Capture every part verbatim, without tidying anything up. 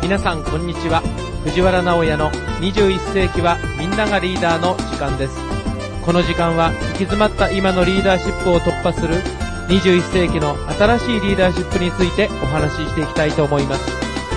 皆さんこんにちは。藤原直也のにじゅういっ世紀はみんながリーダーの時間です。この時間は行き詰まった今のリーダーシップを突破するにじゅういっ世紀の新しいリーダーシップについてお話ししていきたいと思います。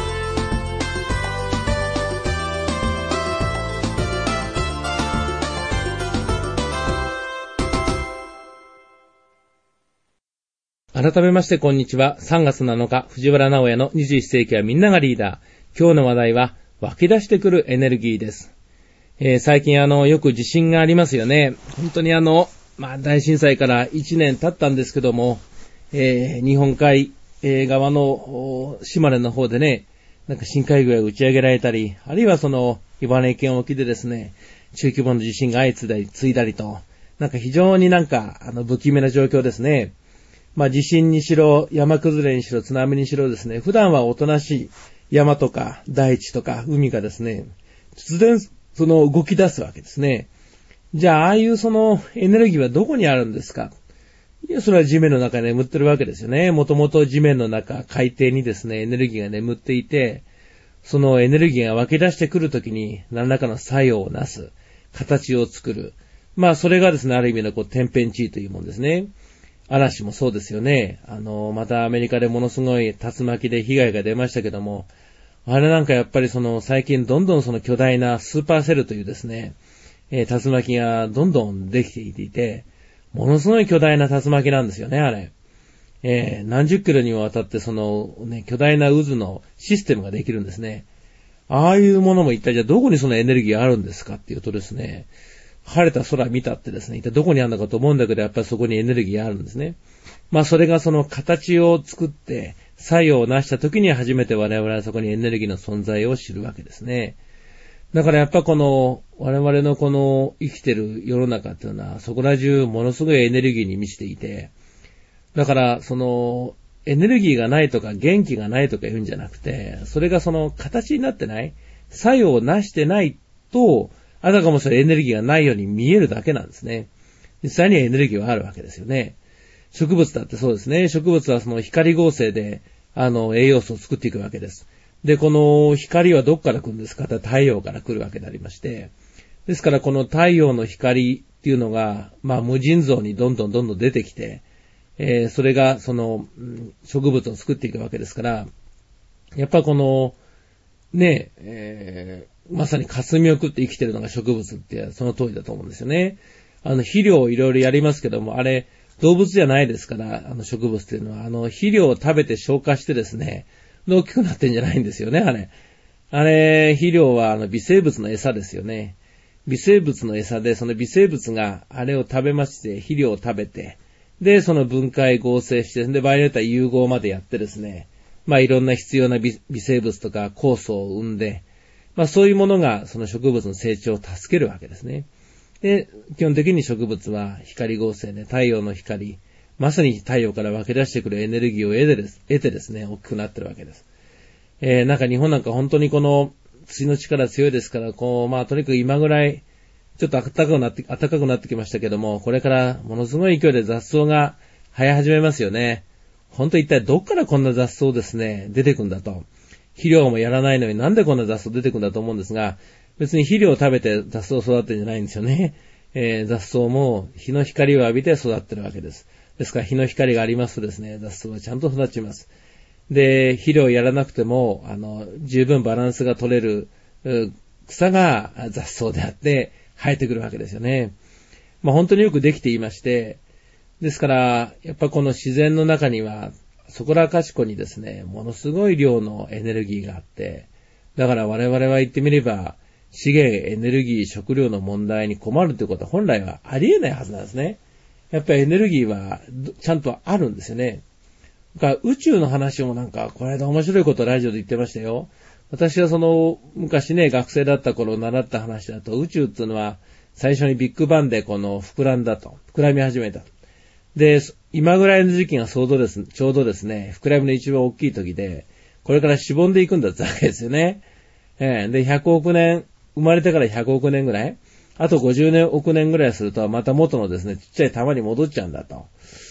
改めましてこんにちは。さんがつなのか、藤原直也のにじゅういっ世紀はみんながリーダー。今日の話題は湧き出してくるエネルギーです。えー、最近あのよく地震がありますよね。本当にあのまあ大震災からいちねん経ったんですけども、えー、日本海、えー、側の島根の方でね、なんか深海魚が打ち上げられたり、あるいはその岩手県沖でですね、中規模の地震が相次いだりついだりと、なんか非常になんかあの不気味な状況ですね。まあ地震にしろ、山崩れにしろ、津波にしろですね、普段はおとなしい山とか大地とか海がですね、突然その動き出すわけですね。じゃあ、ああいうそのエネルギーはどこにあるんですか？いや、それは地面の中に眠ってるわけですよね。もともと地面の中、海底にですね、エネルギーが眠っていて、そのエネルギーが湧き出してくるときに何らかの作用をなす、形を作る。まあ、それがですね、ある意味のこう天変地異というものですね。嵐もそうですよね。あの、またアメリカでものすごい竜巻で被害が出ましたけども、あれなんかやっぱりその最近どんどんその巨大なスーパーセルというですね、えー、竜巻がどんどんできていて、ものすごい巨大な竜巻なんですよね、あれ。えー、何十キロにもわたってそのね、巨大な渦のシステムができるんですね。ああいうものも一体じゃあどこにそのエネルギーがあるんですかっていうとですね、晴れた空見たってですね、一体どこにあるのかと思うんだけど、やっぱりそこにエネルギーがあるんですね。まあそれがその形を作って作用を成した時に初めて我々はそこにエネルギーの存在を知るわけですね。だからやっぱこの我々のこの生きてる世の中っていうのはそこら中ものすごいエネルギーに満ちていて、だからそのエネルギーがないとか元気がないとか言うんじゃなくて、それがその形になってない、作用を成してないと、あたかもそれエネルギーがないように見えるだけなんですね。実際にはエネルギーはあるわけですよね。植物だってそうですね。植物はその光合成であの栄養素を作っていくわけです。で、この光はどこから来るんですか？太陽から来るわけでありまして。ですからこの太陽の光っていうのが、まあ無尽蔵にどんどんどんどん出てきて、えー、それがその植物を作っていくわけですから、やっぱこの、ねえ、えーまさに霞を食って生きてるのが植物ってその通りだと思うんですよね。あの肥料をいろいろやりますけども、あれ動物じゃないですから、あの植物っていうのはあの肥料を食べて消化してですね、大きくなってんじゃないんですよね、あれ。あれ肥料はあの微生物の餌ですよね。微生物の餌でその微生物があれを食べまして肥料を食べて、でその分解合成して、で場合によっては融合までやってですね、まあいろんな必要な 微, 微生物とか酵素を生んで。まあそういうものがその植物の成長を助けるわけですね。で、基本的に植物は光合成で太陽の光、まさに太陽から湧き出してくるエネルギーを得てです、得てですね、大きくなってるわけです。えー、なんか日本なんか本当にこの土の力強いですから、こう、まあとにかく今ぐらいちょっと暖かくなって、暖かくなってきましたけども、これからものすごい勢いで雑草が生え始めますよね。本当一体どっからこんな雑草ですね、出てくんだと。肥料もやらないのになんでこんな雑草出てくるんだと思うんですが、別に肥料を食べて雑草を育ってるんじゃないんですよね。えー、雑草も日の光を浴びて育ってるわけです。ですから日の光がありますとですね、雑草はちゃんと育ちます。で、肥料をやらなくても、あの、十分バランスが取れる草が雑草であって生えてくるわけですよね。まあ本当によくできていまして、ですから、やっぱこの自然の中には、そこらかしこにですね、ものすごい量のエネルギーがあって、だから我々は言ってみれば、資源、エネルギー、食料の問題に困るということは本来はありえないはずなんですね。やっぱりエネルギーはちゃんとあるんですよね。だから宇宙の話もなんか、この間面白いことをラジオで言ってましたよ。私はその、昔ね、学生だった頃習った話だと、宇宙っていうのは最初にビッグバンでこの膨らんだと。膨らみ始めた。で、今ぐらいの時期がちょうどです、ちょうどですね、膨らみの一番大きい時で、これからしぼんでいくんだってわけですよね。えー、で、ひゃくおくねん、生まれてからひゃくおくねんぐらい、あとごじゅうおくねんぐらいすると、また元のですね、ちっちゃい玉に戻っちゃうんだと。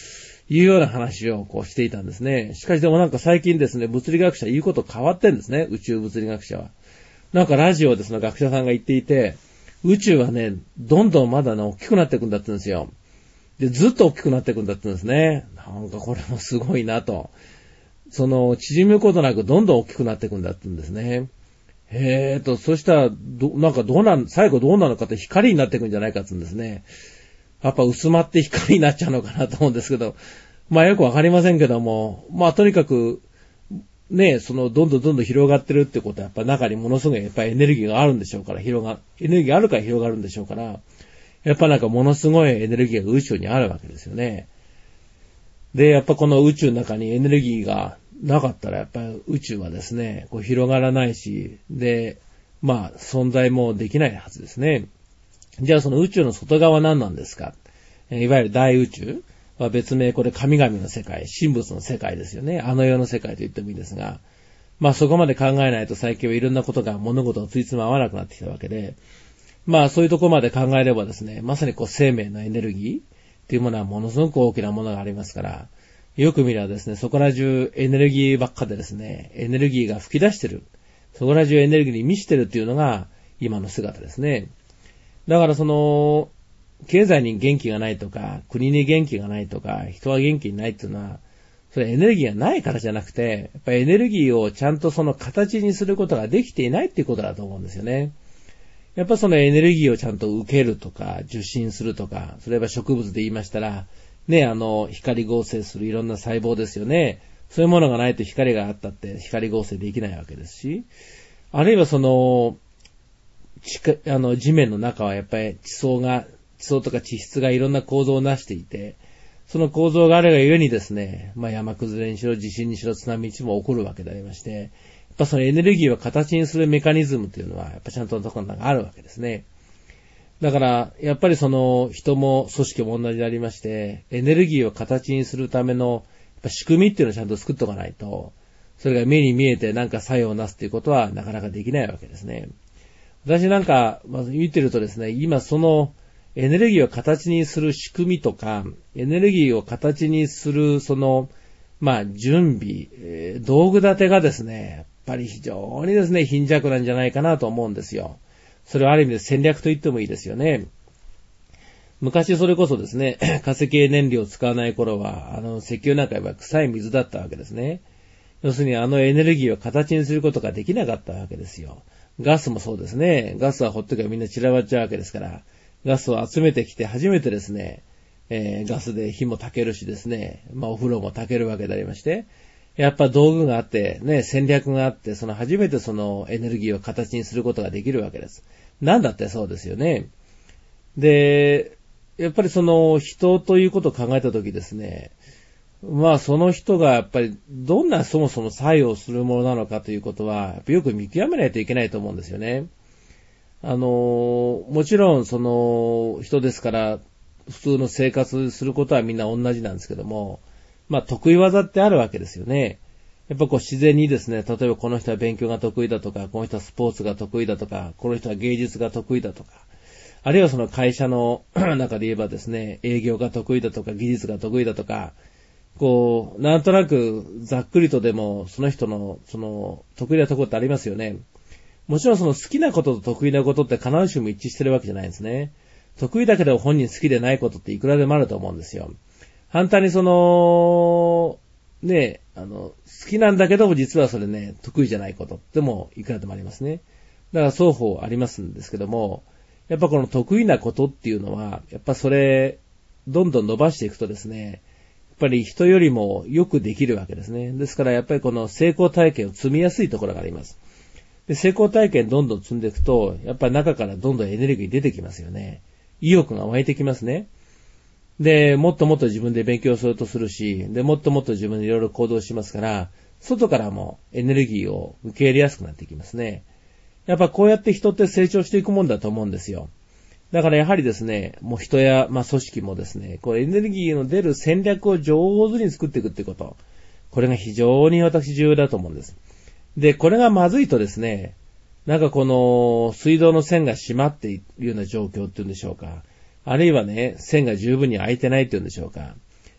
いうような話をこうしていたんですね。しかしでもなんか最近ですね、物理学者言うこと変わってんですね、宇宙物理学者は。なんかラジオでその学者さんが言っていて、宇宙はね、どんどんまだね、大きくなっていくんだって言うんですよ。で、ずっと大きくなっていくんだって言うんですね。なんかこれもすごいなと。その、縮むことなくどんどん大きくなっていくんだって言うんですね。へーと、そしたら、ど、なんかどうなん、最後どうなのかって光になっていくんじゃないかって言うんですね。やっぱ薄まって光になっちゃうのかなと思うんですけど、まあよくわかりませんけども、まあとにかく、ね、その、どんどんどんどん広がってるってことは、やっぱ中にものすごいやっぱりエネルギーがあるんでしょうから、広が、エネルギーがあるから広がるんでしょうから、やっぱなんかものすごいエネルギーが宇宙にあるわけですよね。で、やっぱこの宇宙の中にエネルギーがなかったら、やっぱり宇宙はですね、こう広がらないし、で、まあ存在もできないはずですね。じゃあその宇宙の外側は何なんですか？いわゆる大宇宙は別名これ神々の世界、神仏の世界ですよね。あの世の世界と言ってもいいですが、まあそこまで考えないと最近はいろんなことが物事をついつま合わなくなってきたわけで、まあそういうところまで考えればですね、まさにこう生命のエネルギーっていうものはものすごく大きなものがありますから、よく見ればですね、そこら中エネルギーばっかでですね、エネルギーが吹き出してる。そこら中エネルギーに満ちてるっていうのが今の姿ですね。だからその、経済に元気がないとか、国に元気がないとか、人は元気にないっていうのは、それエネルギーがないからじゃなくて、やっぱりエネルギーをちゃんとその形にすることができていないっていうことだと思うんですよね。やっぱそのエネルギーをちゃんと受けるとか、受信するとか、それは植物で言いましたら、ね、あの、光合成するいろんな細胞ですよね。そういうものがないと光があったって光合成できないわけですし、あるいはその、地下、あの、地面の中はやっぱり地層が、地層とか地質がいろんな構造をなしていて、その構造があるがゆえにですね、まあ山崩れにしろ地震にしろ津波にも起こるわけでありまして、やっぱそのエネルギーを形にするメカニズムというのは、やっぱちゃんとところがあるわけですね。だから、やっぱりその人も組織も同じでありまして、エネルギーを形にするためのやっぱ仕組みっていうのをちゃんと作っておかないと、それが目に見えてなんか作用をなすっていうことはなかなかできないわけですね。私なんか、まず見てるとですね、今そのエネルギーを形にする仕組みとか、エネルギーを形にするその、まあ準備、えー、道具立てがですね、やっぱり非常にですね、貧弱なんじゃないかなと思うんですよ。それはある意味で戦略と言ってもいいですよね。昔それこそですね、化石燃料を使わない頃は、あの石油なんかは臭い水だったわけですね。要するにあのエネルギーを形にすることができなかったわけですよ。ガスもそうですね。ガスはほっとけばみんな散らばっちゃうわけですから、ガスを集めてきて初めてですね、えー、ガスで火も焚けるしですね、まあお風呂も焚けるわけでありまして、やっぱ道具があって、ね、戦略があって、その初めてそのエネルギーを形にすることができるわけです。なんだってそうですよね。で、やっぱりその人ということを考えたときですね、まあその人がやっぱりどんなそもそも作用するものなのかということは、やっぱよく見極めないといけないと思うんですよね。あの、もちろんその人ですから、普通の生活することはみんな同じなんですけども、まあ得意技ってあるわけですよね。やっぱこう自然にですね、例えばこの人は勉強が得意だとか、この人はスポーツが得意だとか、この人は芸術が得意だとか、あるいはその会社の中で言えばですね、営業が得意だとか、技術が得意だとか、こう、なんとなくざっくりとでもその人のその得意なところってありますよね。もちろんその好きなことと得意なことって必ずしも一致してるわけじゃないんですね。得意だけど本人好きでないことっていくらでもあると思うんですよ。反対にその、ね、あの、好きなんだけども実はそれね、得意じゃないことってもいくらでもありますね。だから双方ありますんですけども、やっぱこの得意なことっていうのは、やっぱそれ、どんどん伸ばしていくとですね、やっぱり人よりもよくできるわけですね。ですからやっぱりこの成功体験を積みやすいところがあります。で、成功体験どんどん積んでいくと、やっぱり中からどんどんエネルギー出てきますよね。意欲が湧いてきますね。で、もっともっと自分で勉強するとするし、で、もっともっと自分でいろいろ行動しますから、外からもエネルギーを受け入れやすくなってきますね。やっぱこうやって人って成長していくもんだと思うんですよ。だからやはりですね、もう人や、まあ、組織もですね、こうエネルギーの出る戦略を上手に作っていくってこと。これが非常に私重要だと思うんです。で、これがまずいとですね、なんかこの水道の線が閉まっているような状況っていうんでしょうか。あるいはね、線が十分に開いてないっていうんでしょうか。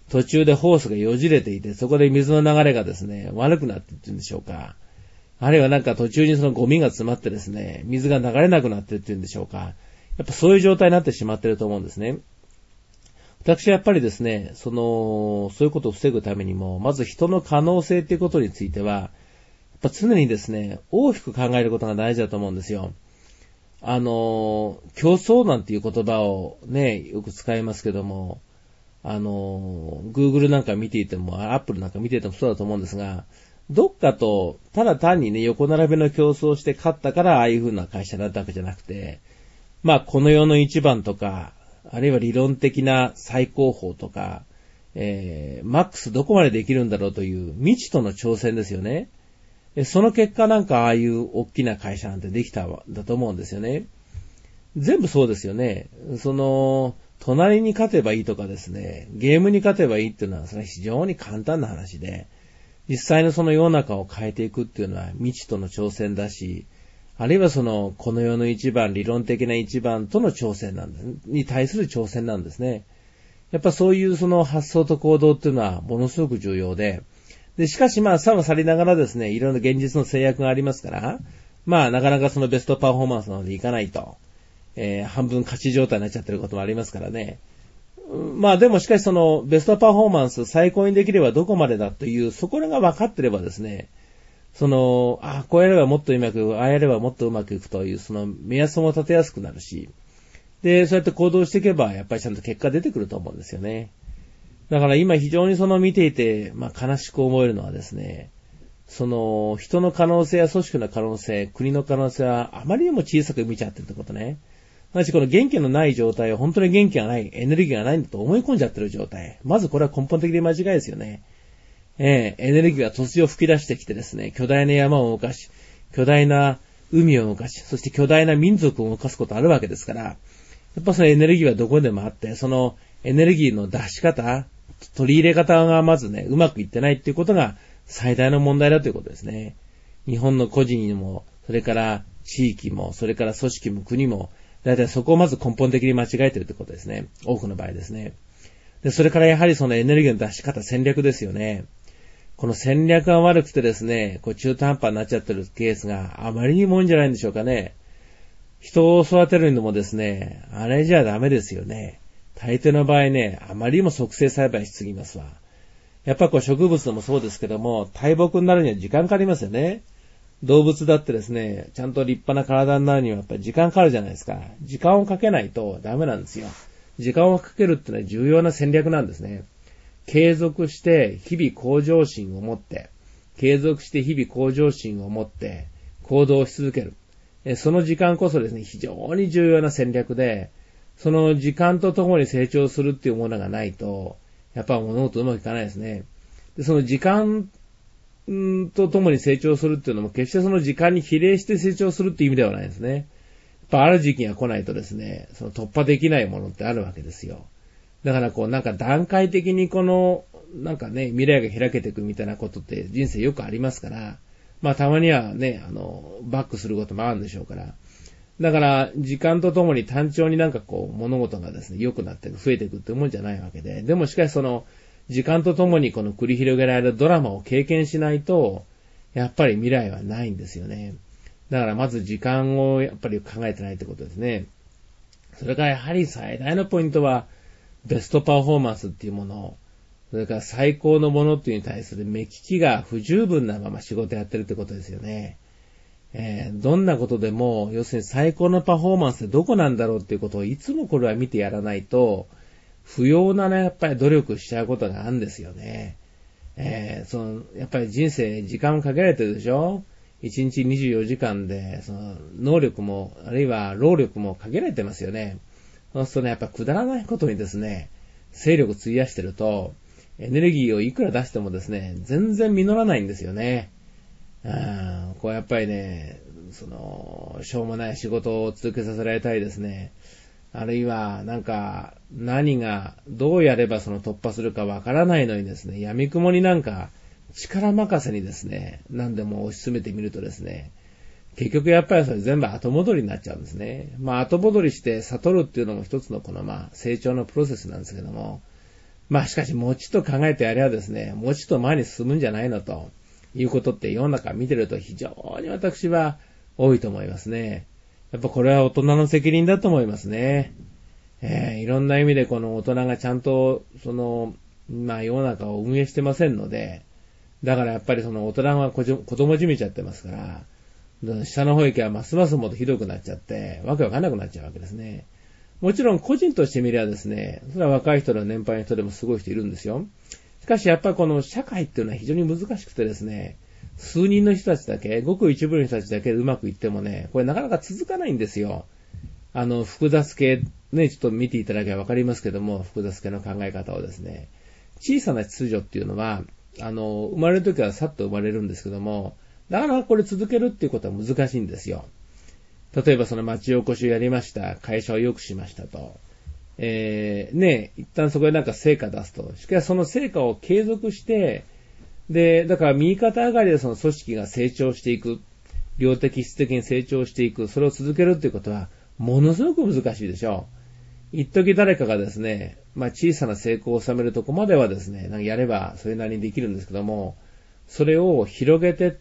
途中でホースがよじれていて、そこで水の流れがですね、悪くなっていってるんでしょうか。あるいはなんか途中にそのゴミが詰まってですね、水が流れなくなっていってるんでしょうか。やっぱそういう状態になってしまっていると思うんですね。私はやっぱりですね、その、そういうことを防ぐためにも、まず人の可能性っていうことについては、やっぱ常にですね、大きく考えることが大事だと思うんですよ。あの、競争なんていう言葉をね、よく使いますけども、あの、Google なんか見ていても、Apple なんか見ていてもそうだと思うんですが、どっかと、ただ単にね、横並びの競争をして勝ったから、ああいう風な会社になったわけじゃなくて、まあ、この世の一番とか、あるいは理論的な最高峰とか、えー、マックスどこまでできるんだろうという未知との挑戦ですよね。その結果なんかああいう大きな会社なんてできたんだと思うんですよね。全部そうですよね。その、隣に勝てばいいとかですね、ゲームに勝てばいいっていうのはそれは非常に簡単な話で、実際のその世の中を変えていくっていうのは未知との挑戦だし、あるいはその、この世の一番、理論的な一番との挑戦なんです、に対する挑戦なんですね。やっぱそういうその発想と行動っていうのはものすごく重要で、で、しかしまあ、さはさりながらですね、いろんな現実の制約がありますから、まあ、なかなかそのベストパフォーマンスなのでいかないと、えー、半分勝ち状態になっちゃってることもありますからね。まあでもしかしそのベストパフォーマンス最高にできればどこまでだという、そこらが分かってればですね、その、あ、こうやればもっとうまく、ああやればもっとうまくいくという、その目安も立てやすくなるし、で、そうやって行動していけば、やっぱりちゃんと結果出てくると思うんですよね。だから今非常にその見ていて、まあ悲しく思えるのはですね、その人の可能性や組織の可能性、国の可能性はあまりにも小さく見ちゃってるってことね。まじこの元気のない状態は本当に元気がない、エネルギーがないんだと思い込んじゃってる状態。まずこれは根本的に間違いですよね。ええ、エネルギーが突如吹き出してきてですね、巨大な山を動かし、巨大な海を動かし、そして巨大な民族を動かすことあるわけですから、やっぱそのエネルギーはどこでもあって、そのエネルギーの出し方、取り入れ方がまずね、うまくいってないっていうことが最大の問題だということですね。日本の個人にも、それから地域も、それから組織も国も、だいたいそこをまず根本的に間違えてるってことですね。多くの場合ですね。で、それからやはりそのエネルギーの出し方、戦略ですよね。この戦略が悪くてですね、こう中途半端になっちゃってるケースがあまりにも多いんじゃないんでしょうかね。人を育てるのもですね、あれじゃダメですよね。大抵の場合ね、あまりにも促成栽培しすぎますわ。やっぱこう植物でもそうですけども、大木になるには時間かかりますよね。動物だってですね、ちゃんと立派な体になるにはやっぱり時間かかるじゃないですか。時間をかけないとダメなんですよ。時間をかけるってのは重要な戦略なんですね。継続して日々向上心を持って、継続して日々向上心を持って行動し続ける。その時間こそですね、非常に重要な戦略で、その時間とともに成長するっていうものがないと、やっぱ物事うまくいかないですね。で、その時間とともに成長するっていうのも決してその時間に比例して成長するっていう意味ではないですね。やっぱある時期が来ないとですね、その突破できないものってあるわけですよ。だからこうなんか段階的にこのなんかね未来が開けていくみたいなことって人生よくありますから、まあたまにはねあのバックすることもあるんでしょうから、だから時間とともに単調になんかこう物事がですね良くなって増えていくってもんじゃないわけで、でもしかしその時間とともにこの繰り広げられるドラマを経験しないとやっぱり未来はないんですよね。だからまず時間をやっぱり考えてないってことですね。それからやはり最大のポイントはベストパフォーマンスっていうもの、それから最高のものっていうに対する目利きが不十分なまま仕事やってるってことですよね。えー、どんなことでも、要するに最高のパフォーマンスってどこなんだろうっていうことをいつもこれは見てやらないと、不要なね、やっぱり努力しちゃうことがあるんですよね。えー、その、やっぱり人生時間をかけられてるでしょ？いちにちにじゅうよじかんで、その、能力も、あるいは労力もかけられてますよね。そうするとね、やっぱくだらないことにですね、精力費やしてると、エネルギーをいくら出してもですね、全然実らないんですよね。うん、こうやっぱりね、その、しょうもない仕事を続けさせられたりですね、あるいはなんか何がどうやればその突破するかわからないのにですね、闇雲になんか力任せにですね、何でも推し進めてみるとですね、結局やっぱりそれ全部後戻りになっちゃうんですね。まあ後戻りして悟るっていうのも一つのこのまあ成長のプロセスなんですけども、 まあしかし、もちと考えてやればですね、もちと前に進むんじゃないのということって世の中見てると非常に私は多いと思いますね。やっぱこれは大人の責任だと思いますね。えー、いろんな意味でこの大人がちゃんと、その、まあ世の中を運営してませんので、だからやっぱりその大人は子供じみちゃってますから、下の方行きはますますもっとひどくなっちゃって、わけわかんなくなっちゃうわけですね。もちろん個人として見ればですね、それは若い人でも年配の人でもすごい人いるんですよ。しかしやっぱりこの社会っていうのは非常に難しくてですね、数人の人たちだけ、ごく一部の人たちだけでうまくいってもね、これなかなか続かないんですよ。あの、複雑系、ね、ちょっと見ていただけばわかりますけども、複雑系の考え方をですね、小さな秩序っていうのは、あの、生まれるときはさっと生まれるんですけども、なかなかこれ続けるっていうことは難しいんですよ。例えばその町おこしをやりました、会社を良くしましたと。えー、ね、一旦そこでなんか成果出すと。しかしその成果を継続して、で、だから右肩上がりでその組織が成長していく。量的質的に成長していく。それを続けるっていうことは、ものすごく難しいでしょう。一時誰かがですね、まあ小さな成功を収めるとこまではですね、なんかやればそれなりにできるんですけども、それを広げてって、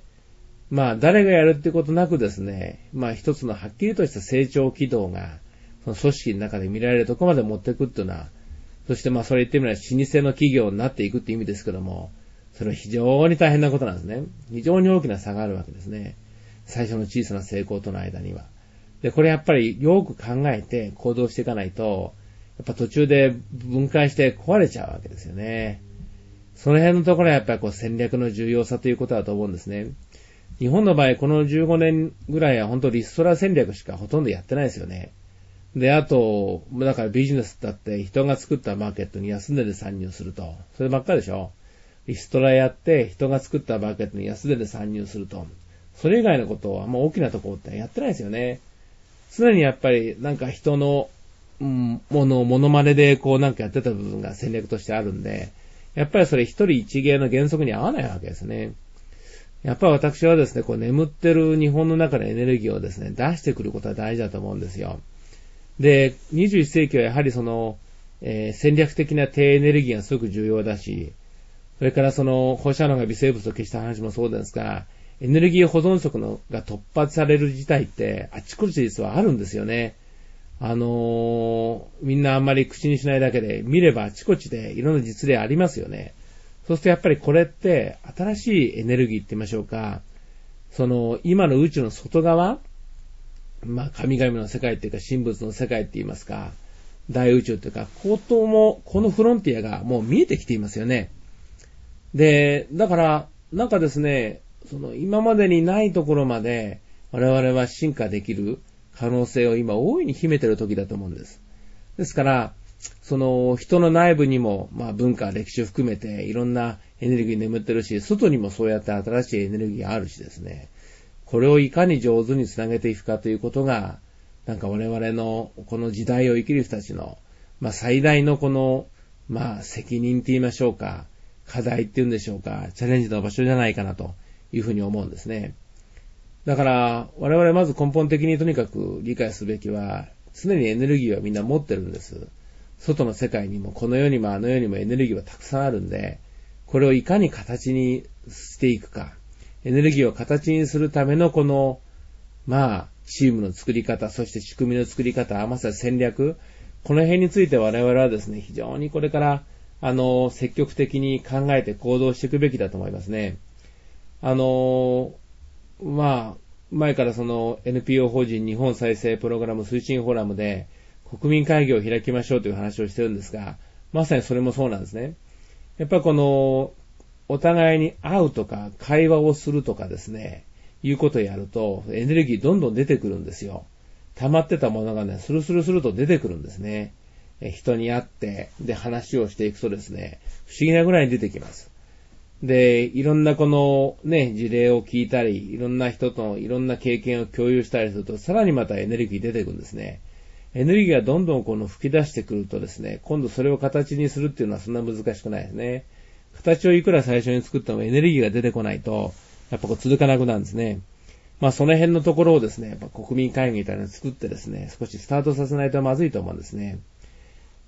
まあ誰がやるってことなくですね、まあ一つのはっきりとした成長軌道が、その組織の中で見られるとこまで持っていくっていうのは、そしてまあそれ言ってみれば老舗の企業になっていくっていう意味ですけども、それは非常に大変なことなんですね。非常に大きな差があるわけですね。最初の小さな成功との間には。で、これやっぱりよく考えて行動していかないと、やっぱ途中で分解して壊れちゃうわけですよね。その辺のところはやっぱりこう戦略の重要さということだと思うんですね。日本の場合、このじゅうごねんぐらいは本当リストラ戦略しかほとんどやってないですよね。で、あと、だからビジネスだって人が作ったマーケットに安値で参入すると。そればっかりでしょ。リストラやって人が作ったマーケットに安値で参入すると。それ以外のことはもう大きなところってやってないですよね。常にやっぱりなんか人の、うん、ものをモノマネでこうなんかやってた部分が戦略としてあるんで、やっぱりそれ一人一芸の原則に合わないわけですね。やっぱり私はですね、こう眠ってる日本の中のエネルギーをですね、出してくることは大事だと思うんですよ。で、にじゅういっ世紀はやはりその、えー、戦略的な低エネルギーがすごく重要だし、それからその放射能が微生物を消した話もそうですが、エネルギー保存則のが突発される事態ってあちこち実はあるんですよね。あのー、みんなあんまり口にしないだけで見ればあちこちでいろんな実例ありますよね。そうするとやっぱりこれって新しいエネルギーって言いましょうか。その今の宇宙の外側、まあ神々の世界っていうか神仏の世界って言いますか、大宇宙っていうか、こともこのフロンティアがもう見えてきていますよね。で、だからなんかですね、その今までにないところまで我々は進化できる可能性を今大いに秘めている時だと思うんです。ですから、その人の内部にも、まあ文化、歴史を含めていろんなエネルギー眠ってるし、外にもそうやって新しいエネルギーがあるしですね。これをいかに上手につなげていくかということが、なんか我々のこの時代を生きる人たちの、まあ最大のこの、まあ責任って言いましょうか、課題っていうんでしょうか、チャレンジの場所じゃないかなというふうに思うんですね。だから我々まず根本的にとにかく理解すべきは、常にエネルギーはみんな持ってるんです。外の世界にもこの世にもあの世にもエネルギーはたくさんあるんで、これをいかに形にしていくか、エネルギーを形にするためのこの、まあ、チームの作り方、そして仕組みの作り方、まさに戦略、この辺について我々はですね、非常にこれから、あの、積極的に考えて行動していくべきだと思いますね。あの、まあ、前からその エヌピーオー 法人日本再生プログラム推進フォーラムで国民会議を開きましょうという話をしてるんですが、まさにそれもそうなんですね。やっぱりこの、お互いに会うとか会話をするとかですね、いうことをやるとエネルギーどんどん出てくるんですよ。溜まってたものがね、スルスルスルと出てくるんですね。人に会って、で話をしていくとですね、不思議なぐらいに出てきます。で、いろんなこのね、事例を聞いたり、いろんな人といろんな経験を共有したりすると、さらにまたエネルギー出てくるんですね。エネルギーがどんどんこの吹き出してくるとですね、今度それを形にするっていうのはそんな難しくないですね。形をいくら最初に作ってもエネルギーが出てこないと、やっぱこう続かなくなるんですね。まあその辺のところをですね、やっぱ国民会議みたいなのを作ってですね、少しスタートさせないとまずいと思うんですね。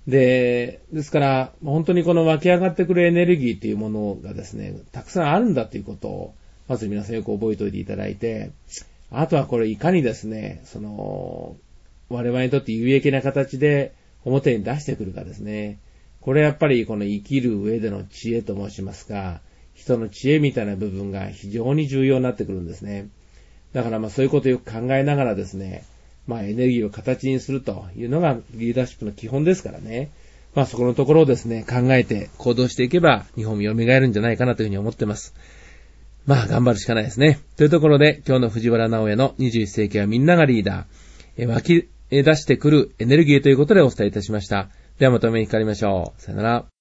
で、ですから、本当にこの湧き上がってくるエネルギーというものがですね、たくさんあるんだということを、まず皆さんよく覚えておいていただいて、あとはこれいかにですね、その、我々にとって有益な形で表に出してくるかですね。これやっぱりこの生きる上での知恵と申しますか、人の知恵みたいな部分が非常に重要になってくるんですね。だからまあそういうことをよく考えながらですね、まあエネルギーを形にするというのがリーダーシップの基本ですからね。まあそこのところをですね、考えて行動していけば日本も蘇るんじゃないかなというふうに思ってます。まあ頑張るしかないですね。というところで今日の藤原直哉のにじゅういっ世紀はみんながリーダー、え湧き出してくるエネルギーということでお伝えいたしました。ではまたお目にかかりましょう。さよなら。